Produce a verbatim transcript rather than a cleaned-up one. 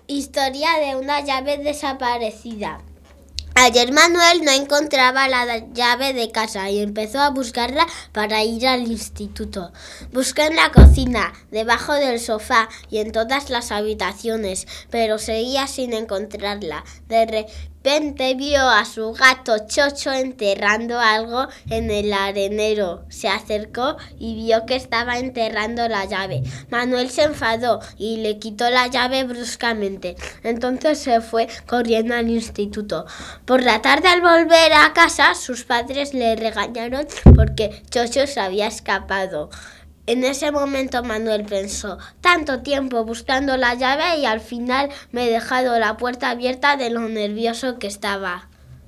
Historia de una llave desaparecida. Ayer Manuel no encontraba la llave de casa y empezó a buscarla para ir al instituto. Buscó en la cocina, debajo del sofá y en todas las habitaciones, pero seguía sin encontrarla. De repente vio a su gato Chocho enterrando algo en el arenero. Se acercó y vio que estaba enterrando la llave. Manuel se enfadó y le quitó la llave bruscamente. Entonces se fue corriendo al instituto. Por la tarde, al volver a casa, sus padres le regañaron porque Chocho se había escapado. En ese momento Manuel pensó: tanto tiempo buscando la llave y al final me he dejado la puerta abierta de lo nervioso que estaba.